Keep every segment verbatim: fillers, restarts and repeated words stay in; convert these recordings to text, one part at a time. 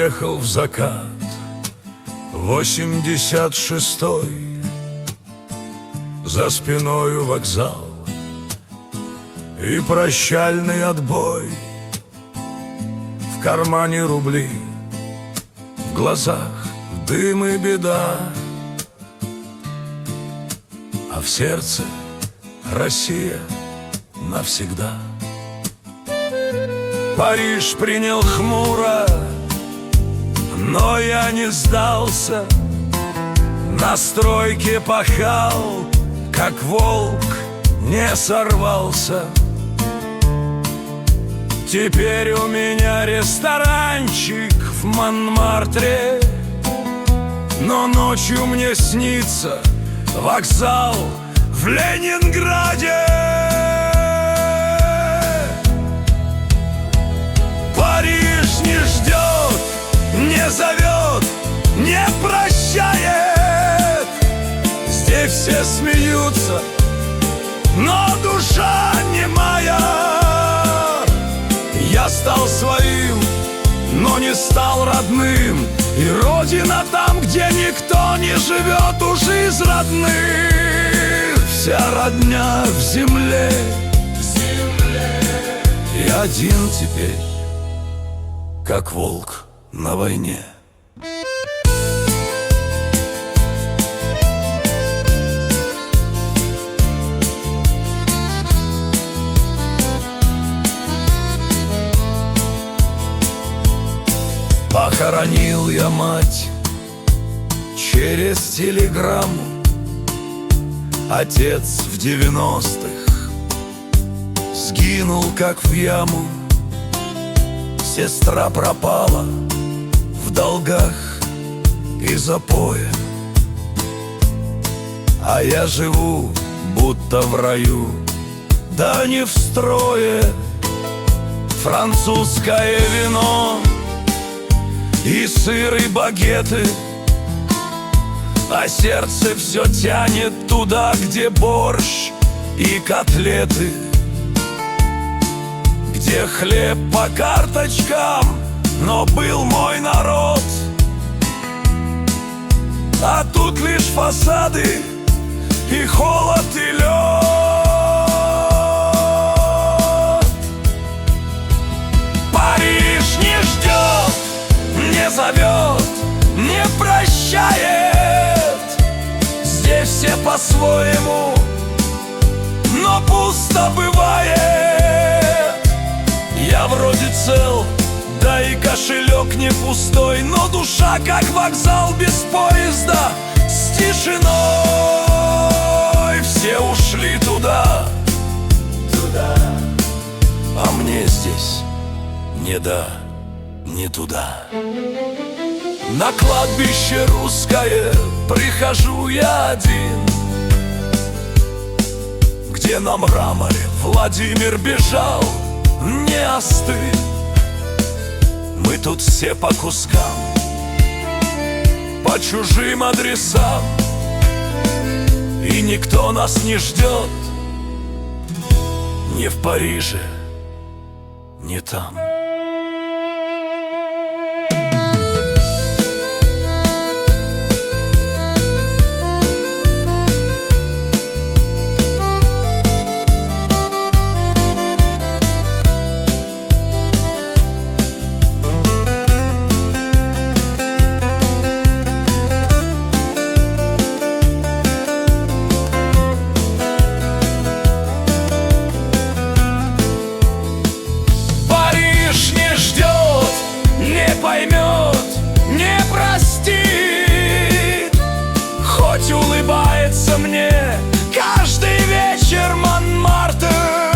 уехал в закат восемьдесят шестой. За спиною вокзал и прощальный отбой. В кармане рубли, в глазах дым и беда, а в сердце Россия навсегда. Париж принял хмуро, но я не сдался. На стройке пахал, как волк, не сорвался. Теперь у меня ресторанчик в Монмартре, но ночью мне снится вокзал в Ленинграде. Париж не ждет, не зовет, не прощает. Здесь все смеются, но душа не моя. Я стал своим, но не стал родным. И родина там, где никто не живет уж из родных. Вся родня в земле, в земле. И один теперь, как волк на войне. Похоронил я мать через телеграмму. Отец в девяностых сгинул, как в яму. Сестра пропала в долгах и запое, а я живу, будто в раю, да не в строе. Французское вино и сыр, и багеты, а сердце все тянет туда, где борщ и котлеты, где хлеб по карточкам, но был мой народ. А тут лишь фасады и холод, и лед. Париж не ждет, не зовет, не прощает. Здесь все по-своему, но пусто бывает. Я вроде цел, да и кошелек не пустой, но душа как вокзал без поезда, с тишиной. Все ушли туда, туда, а мне здесь не да, не туда. На кладбище русское прихожу я один, где на мраморе Владимир бежал, не остыл. Мы тут все по кускам, по чужим адресам, и никто нас не ждет ни в Париже, ни там. Поймет, не простит, хоть улыбается мне каждый вечер Монмартр.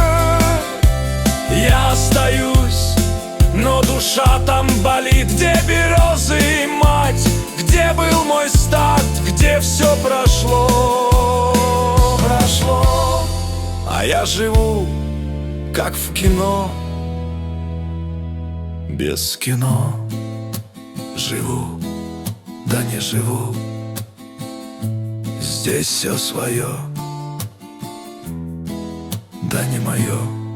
Я остаюсь, но душа там болит, где березы и мать, где был мой старт, где все прошло, прошло. А я живу, как в кино, без кино. Живу, да не живу, здесь все свое, да не мое.